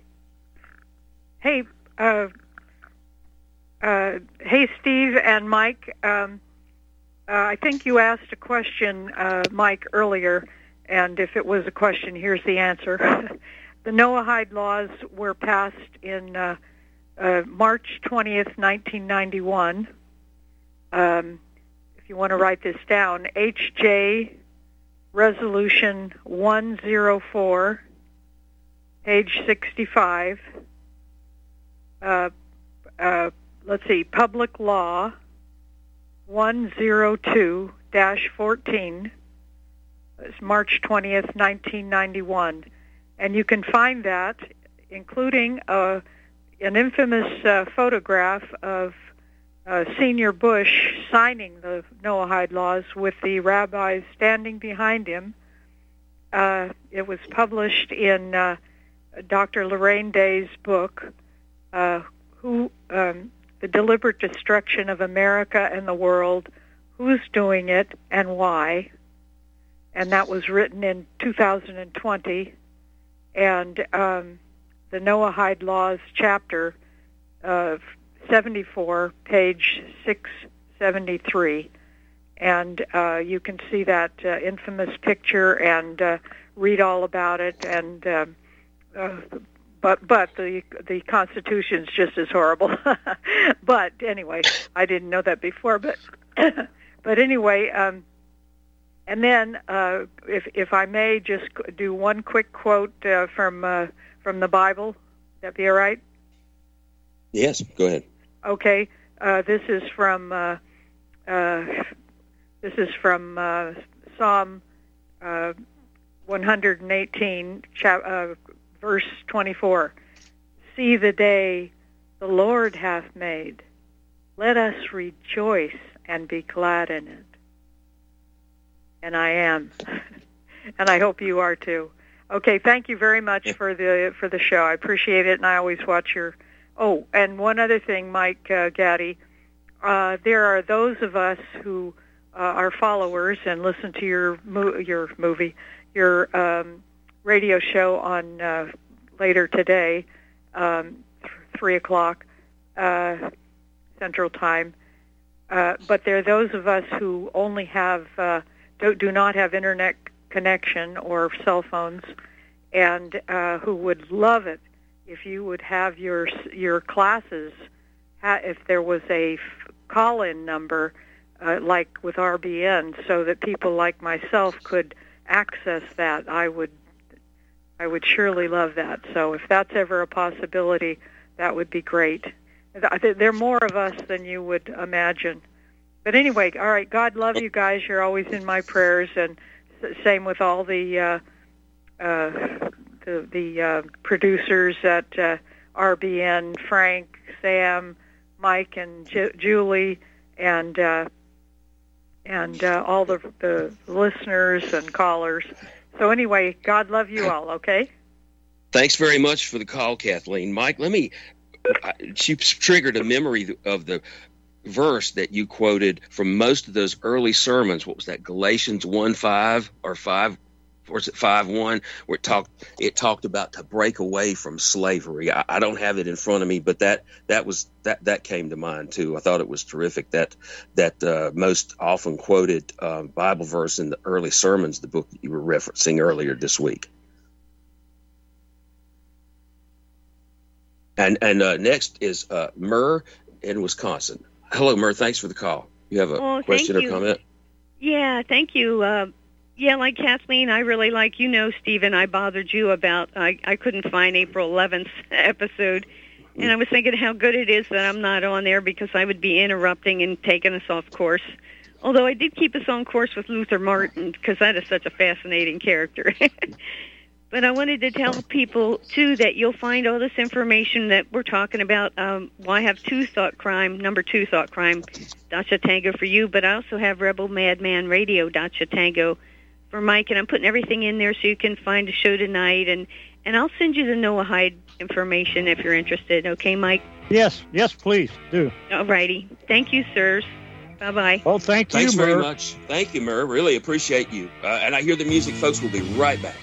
Hey, uh, uh, hey, Steve and Mike. Um, uh, I think you asked a question, uh, Mike, earlier. And if it was a question, here's the answer. The Noahide laws were passed in uh, uh, March twentieth, nineteen ninety-one. Um, if you want to write this down, H J Resolution one oh four, page sixty-five. Uh, uh, let's see, Public Law one oh two dash fourteen. It's March twentieth, nineteen ninety-one. And you can find that, including uh, an infamous uh, photograph of uh, Senior Bush signing the Noahide laws with the rabbis standing behind him. Uh, it was published in uh, Doctor Lorraine Day's book, uh, who um, The Deliberate Destruction of America and the World, Who's Doing It and Why. and that was written in two thousand twenty. And um, the Noahide Laws chapter of seventy-four, page six seventy-three. And uh, you can see that uh, infamous picture and uh, read all about it. And uh, uh, but but the the Constitution's just as horrible. But anyway, I didn't know that before. But but anyway, um, and then uh, if if I may just do one quick quote uh, from uh, from the Bible, that be all right? Yes, go ahead. Okay, uh, this is from. Uh, uh, This is from uh, Psalm uh, one eighteen, cha- uh, verse twenty-four. See the day the Lord hath made. Let us rejoice and be glad in it. And I am. And I hope you are too. Okay, thank you very much for the for the show. I appreciate it, and I always watch your... Oh, and one other thing, Mike uh, Gaddy. Uh, there are those of us who... Uh, our followers and listen to your mo- your movie, your um, radio show on uh, later today, um, th- three o'clock uh, Central Time. Uh, but there are those of us who only have uh, do, do not have internet connection or cell phones, and uh, who would love it if you would have your your classes. Ha- if there was a f- call-in number. Uh, like with R B N, so that people like myself could access that. I would, I would surely love that. So if that's ever a possibility, that would be great. There are more of us than you would imagine. But anyway, all right. God love you guys. You're always in my prayers, and same with all the uh, uh, the, the uh, producers at uh, R B N, Frank, Sam, Mike, and J- Julie, and. Uh, and uh, all the, the listeners and callers. So anyway, God love you all, okay? Thanks very much for the call, Kathleen. Mike, let me, she triggered a memory of the verse that you quoted from most of those early sermons. What was that, Galatians one five or five, or is it five one, where it talked, it talked about to break away from slavery. I, I don't have it in front of me, but that, that was, that, that came to mind too. I thought it was terrific, that, that uh, most often quoted uh, Bible verse in the early sermons, the book that you were referencing earlier this week. And, and uh, next is uh, Murr in Wisconsin. Hello, Murr. Thanks for the call. You have a oh, question or you. comment? Yeah, thank you. Uh, Yeah, like Kathleen, I really like, you know, Stephen, I bothered you about, I, I couldn't find April eleventh episode, and I was thinking how good it is that I'm not on there because I would be interrupting and taking us off course. Although I did keep us on course with Luther Martin because that is such a fascinating character. But I wanted to tell people, too, that you'll find all this information that we're talking about. Um, well, I have two Thought Crime, number two Thought Crime, Dacha Tango for you, but I also have Rebel Madman Radio, Dacha Tango for Mike, and I'm putting everything in there so you can find a show tonight, and, and I'll send you the Noahide information if you're interested. Okay, Mike? Yes, yes, please, do. All righty. Thank you, sirs. Bye-bye. Oh, thank you, Thanks Murr. very much. Thank you, Murr. Really appreciate you. Uh, and I hear the music, folks. We'll be right back.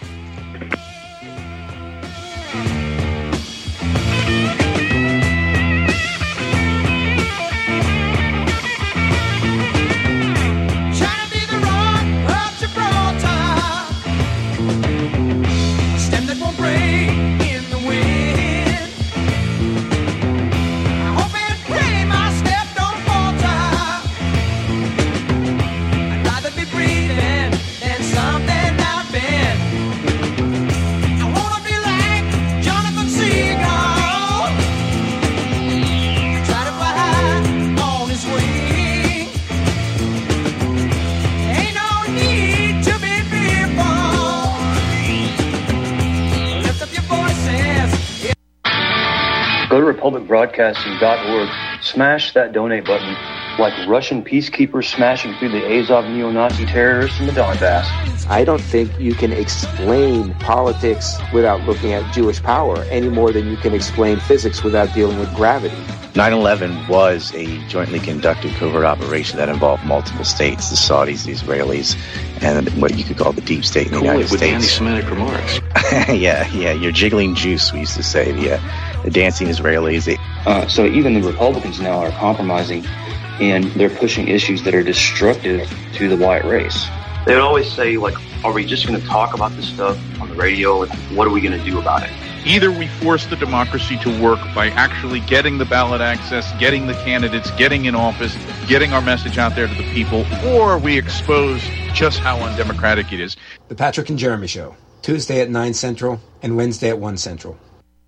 Go to republic broadcasting dot org, smash that donate button, like Russian peacekeepers smashing through the Azov neo-Nazi terrorists in the Donbass. I don't think you can explain politics without looking at Jewish power any more than you can explain physics without dealing with gravity. nine eleven was a jointly conducted covert operation that involved multiple states, the Saudis, the Israelis, and what you could call the deep state in the Cool United it with States. anti-Semitic remarks. yeah, yeah, you're jiggling juice, we used to say. The, uh, the dancing Israelis. They... Uh, so even the Republicans now are compromising, and they're pushing issues that are destructive to the white race. They would always say, like, are we just going to talk about this stuff on the radio? And what are we going to do about it? Either we force the democracy to work by actually getting the ballot access, getting the candidates, getting in office, getting our message out there to the people, or we expose just how undemocratic it is. The Patrick and Jeremy Show, Tuesday at nine Central and Wednesday at one Central.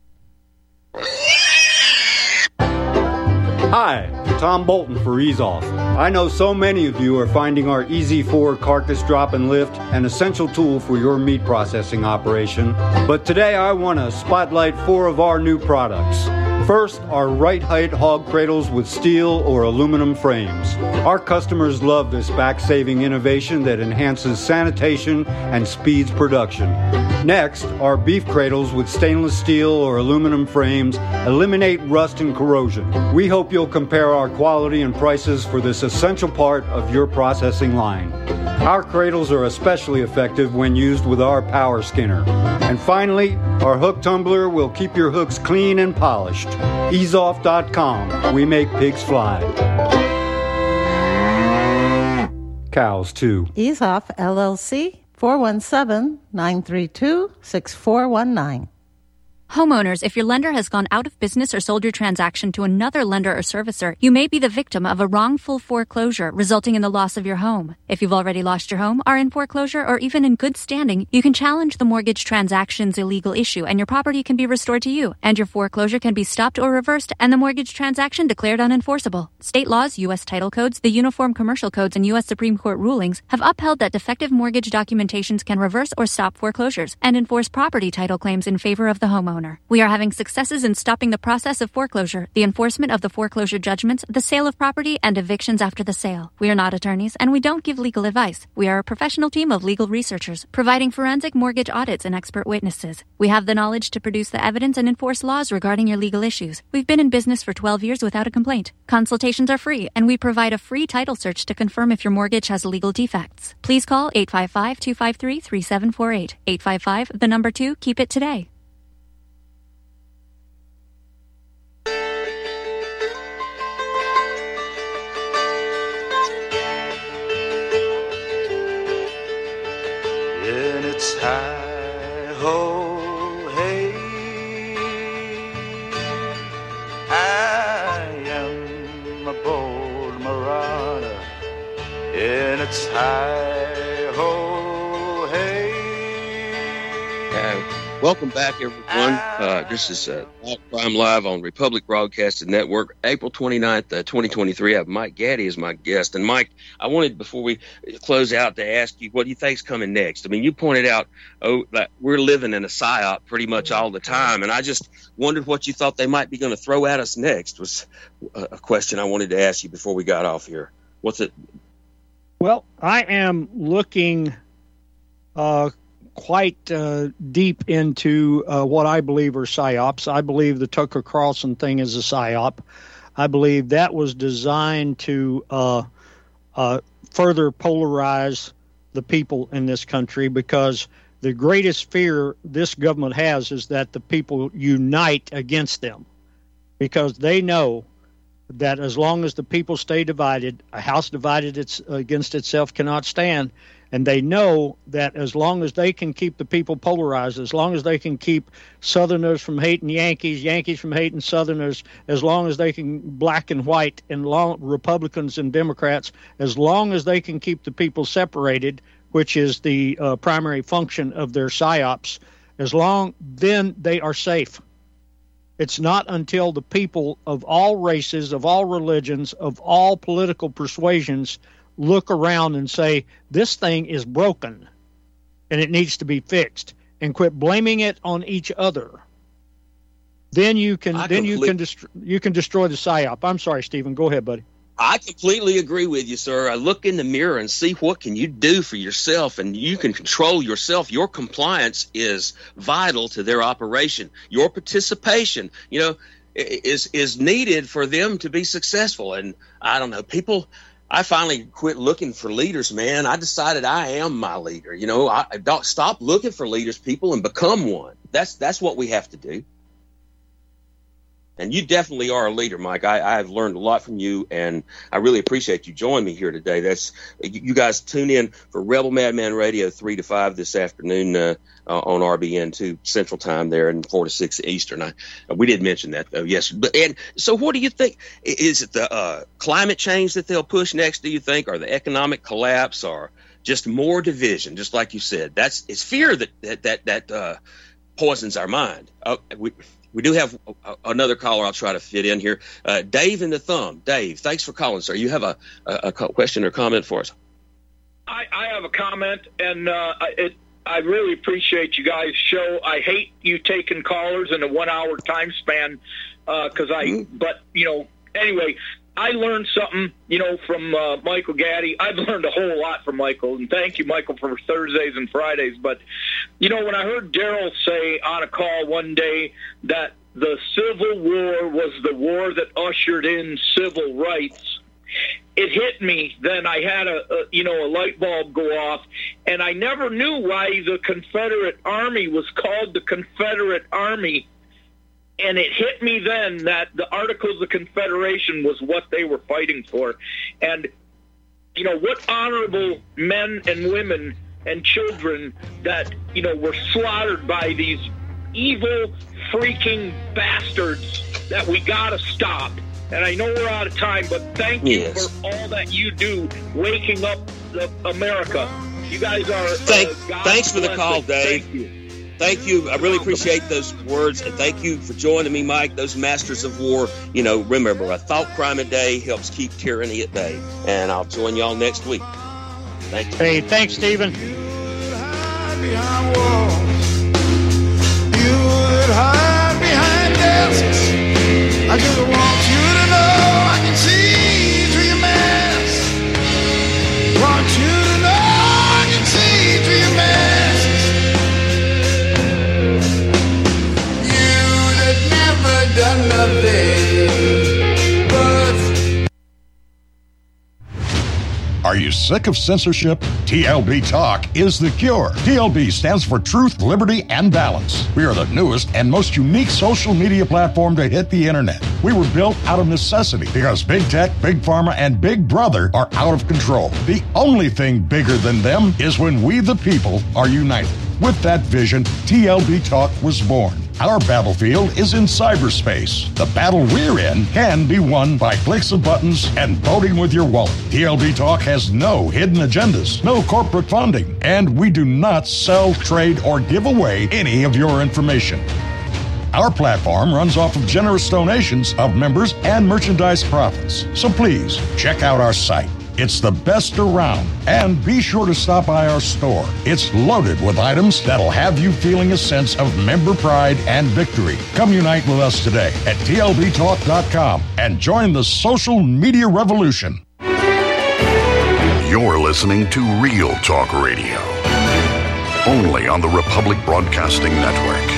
Hi, Tom Bolton for Ease Off. I know so many of you are finding our E Z four carcass drop and lift an essential tool for your meat processing operation. But today I want to spotlight four of our new products. First, our right height hog cradles with steel or aluminum frames. Our customers love this back-saving innovation that enhances sanitation and speeds production. Next, our beef cradles with stainless steel or aluminum frames eliminate rust and corrosion. We hope you'll compare our quality and prices for this essential part of your processing line. Our cradles are especially effective when used with our power skinner. And finally, our hook tumbler will keep your hooks clean and polished. ease off dot com. We make pigs fly. Cows, too. Ease Off, L L C, four one seven, nine three two, six four one nine. Homeowners, if your lender has gone out of business or sold your transaction to another lender or servicer, you may be the victim of a wrongful foreclosure resulting in the loss of your home. If you've already lost your home, are in foreclosure, or even in good standing, you can challenge the mortgage transaction's illegal issue and your property can be restored to you, and your foreclosure can be stopped or reversed and the mortgage transaction declared unenforceable. State laws, U S title codes, the Uniform Commercial Codes, and U S Supreme Court rulings have upheld that defective mortgage documentations can reverse or stop foreclosures and enforce property title claims in favor of the homeowner. We are having successes in stopping the process of foreclosure, the enforcement of the foreclosure judgments, the sale of property, and evictions after the sale. We are not attorneys, and we don't give legal advice. We are a professional team of legal researchers, providing forensic mortgage audits and expert witnesses. We have the knowledge to produce the evidence and enforce laws regarding your legal issues. We've been in business for twelve years without a complaint. Consultations are free, and we provide a free title search to confirm if your mortgage has legal defects. Please call eight five five, two five three, three seven four eight. eight five five, the number two, keep it today. And it's hi-ho, hey, I am a bold marauder. And it's hi-ho, hey. Uh, welcome back, everyone. Uh, this is uh, Crime Live on Republic Broadcasting Network, April twenty-ninth, uh, twenty twenty-three. I have Mike Gaddy as my guest. And, Mike, I wanted, before we close out, to ask you, what do you think's coming next? I mean, you pointed out, oh, that we're living in a psyop pretty much all the time, and I just wondered what you thought they might be going to throw at us next was a question I wanted to ask you before we got off here. What's it? Well, I am looking uh, quite uh, deep into uh, what I believe are psyops. I believe the Tucker Carlson thing is a psyop. I believe that was designed to uh, uh, further polarize the people in this country, because the greatest fear this government has is that the people unite against them, because they know that as long as the people stay divided, a house divided it's, against itself cannot stand. And they know that as long as they can keep the people polarized, as long as they can keep Southerners from hating Yankees, Yankees from hating Southerners, as long as they can black and white and long, Republicans and Democrats, as long as they can keep the people separated, which is the uh, primary function of their psyops, as long, then they are safe. It's not until the people of all races, of all religions, of all political persuasions look around and say, this thing is broken and it needs to be fixed, and quit blaming it on each other. Then you can I then complete- you can dest- you can destroy the psyop. I'm sorry, Stephen. Go ahead, buddy. I completely agree with you, sir. I look in the mirror and see what can you do for yourself, and you can control yourself. Your compliance is vital to their operation. Your participation, you know, is is needed for them to be successful. And I don't know, people. I finally quit looking for leaders, man. I decided I am my leader. You know, I, I don't stop looking for leaders, people, and become one. That's that's what we have to do. And you definitely are a leader, Mike. I, I've learned a lot from you, and I really appreciate you joining me here today. That's you guys tune in for Rebel Madman Radio three to five this afternoon uh, uh, on R B N two Central Time there, and four to six Eastern. I, we did mention that though, yes. But and so, what do you think? Is it the uh, climate change that they'll push next? Do you think, or the economic collapse, or just more division? Just like you said, that's it's fear that that that, that uh, poisons our mind. Uh, we, We do have another caller I'll try to fit in here. Uh, Dave in the Thumb. Dave, thanks for calling, sir. You have a, a, a question or comment for us? I, I have a comment, and uh, it, I really appreciate you guys' show. I hate you taking callers in a one-hour time span because uh, I mm-hmm. – but, you know, anyway, I learned something, you know, from uh, Michael Gaddy. I've learned a whole lot from Michael, and thank you, Michael, for Thursdays and Fridays. But, you know, when I heard Daryl say on a call one day that the Civil War was the war that ushered in civil rights, it hit me. Then I had a, a you know, a light bulb go off, and I never knew why the Confederate Army was called the Confederate Army. And it hit me then that the Articles of Confederation was what they were fighting for. And, you know, what honorable men and women and children that, you know, were slaughtered by these evil freaking bastards that we got to stop. And I know we're out of time, but thank you yes. for all that you do waking up the America. You guys are Thank, uh, Thanks for the call, Dave. Thank you. Thank you. I really appreciate those words, and thank you for joining me, Mike. Those masters of war, you know, remember, a thought crime a day helps keep tyranny at bay. And I'll join y'all next week. Thank you. Hey, thanks, Stephen. You would hide behind desks. I just want you to know I can see through your mask. Want you to know I can see through your mask. Done nothing but... Are you sick of censorship? T L B Talk is the cure. T L B stands for Truth, Liberty, and Balance. We are the newest and most unique social media platform to hit the internet. We were built out of necessity because Big Tech, Big Pharma, and Big Brother are out of control. The only thing bigger than them is when we the people are united. With that vision, T L B Talk was born. Our battlefield is in cyberspace. The battle we're in can be won by clicks of buttons and voting with your wallet. T L B Talk has no hidden agendas, no corporate funding, and we do not sell, trade, or give away any of your information. Our platform runs off of generous donations of members and merchandise profits. So please, check out our site. It's the best around. And be sure to stop by our store. It's loaded with items that'll have you feeling a sense of member pride and victory. Come unite with us today at T L B talk dot com and join the social media revolution. You're listening to Real Talk Radio, only on the Republic Broadcasting Network.